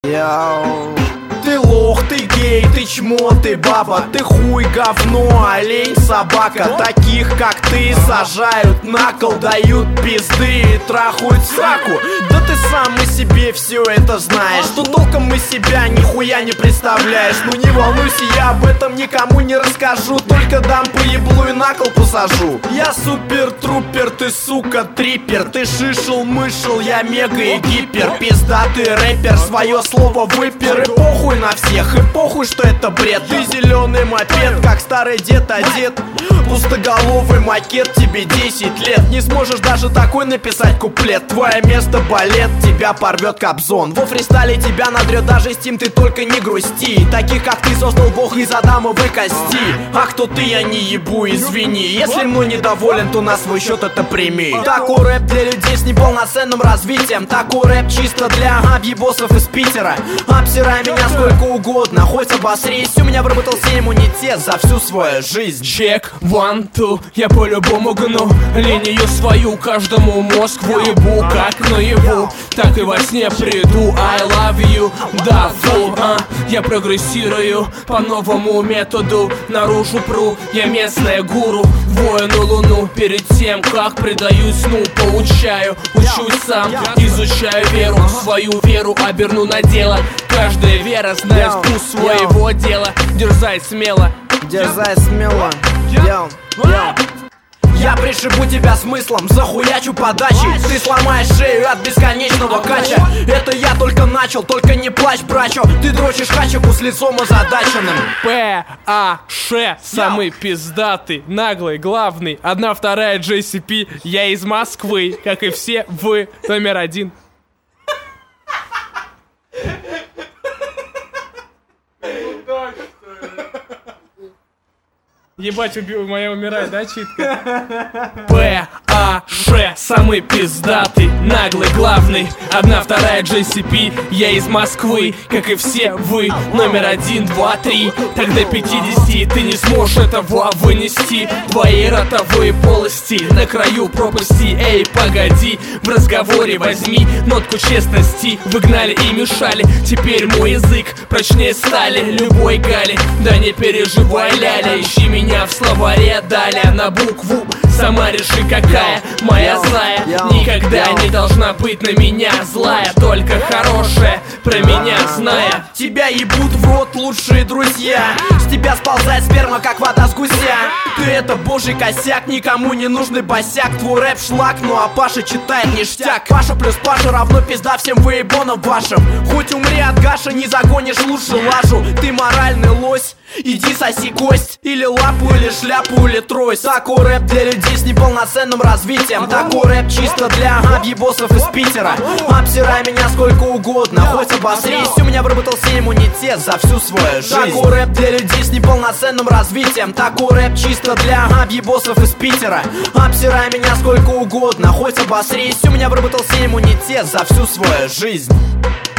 Йоу. Ты лох, ты гей, ты чмо, ты баба, ты хуй, говно, олень, собака. Таких, как ты, сажают на кол, дают пизды и трахают в сраку. Да ты сам и себе все это знаешь, что толком из себя нихуя не представляешь. Ну не волнуйся, я об этом никому не расскажу, только дам по еблу и на кол посажу. Я супер-трупер, ты сука трипер, ты шишел-мышел, я мега и гипер. Пиздатый рэпер, свое слово выпер. И похуй на всех, и похуй, что это бред. Ты зеленый мопед, как старый дед одет. Пустоголовый макет, тебе 10 лет. Не сможешь даже такой написать куплет. Твое место балет, тебя порвет Кобзон. Во фристайле тебя надрет даже Steam, ты только не грусти. Таких, как ты, создал бог из адамовой кости. А кто ты, я не ебу, извини. Если мной недоволен, то на свой счет это прими. Такой рэп для людей с неполноценным развитием. Такой рэп чисто для объебосов из Питера. Обсирай меня сколько угодно, хоть обосрись. У меня выработался иммунитет за всю свою жизнь. Чек, one, two, я по-любому гну линию свою, каждому мозг выебу. Как наяву, так и во сне приду. I love you, да, фу, я прогрессирую по новому методу. Наружу пру, я местная гуру, воину луну. Перед тем, как предаюсь сну, получаю, учусь сам, изучаю веру. Свою веру оберну на дело. Каждая вера знает вкус своего дела. Дерзай смело, дерзай смело. Я пришибу тебя смыслом, захуячу подачей. Ты сломаешь шею от бесконечного кача. Это я только начал, только не плачь, брачо. Ты дрочишь хачаку с лицом озадаченным. П.А.Ш. Самый пиздатый, наглый, главный. 1/2 JCP, я из Москвы. Как и все вы, номер 1. Ебать, моя умирает, да, читка? П.А.Ш. Самый пиздатый, наглый, главный. 1/2 JCP, я из Москвы. Как и все вы, номер 1, 2, 3. Так до 50 ты не сможешь этого вынести. Твои ротовые полости на краю пропасти. Эй, погоди, в разговоре возьми нотку честности. Выгнали и мешали, теперь мой язык прочнее стали. Любой гали, да не переживай, ляля. Ищи меня в словаре далее на букву. Сама реши, какая моя злая. Никогда не должна быть на меня злая, только хорошая про меня зная. Тебя ебут в рот лучшие друзья. С тебя сползает сперма, как вода с гуся. Ты это божий косяк, никому не нужный босяк. Твой рэп шлак, ну а Паша читает ништяк. Паша плюс Паша равно пизда всем выебонам вашим. Хоть умри от Гаша, не загонишь лучше лажу. Ты моральный лось, иди соси кость. Или лапу, или шляпу, или трость. Такой рэп для людей с неполноценным развитием. Такой рэп чисто для объебосов из Питера. Обсирай меня сколько угодно, хоть обосрись. У меня выработался иммунитет за всю свою жизнь. Такой рэп для людей с неполноценным развитием. Такой рэп чисто для объебосов из Питера. Обсирай меня сколько угодно, хоть обосрись. У меня выработался иммунитет за всю свою жизнь.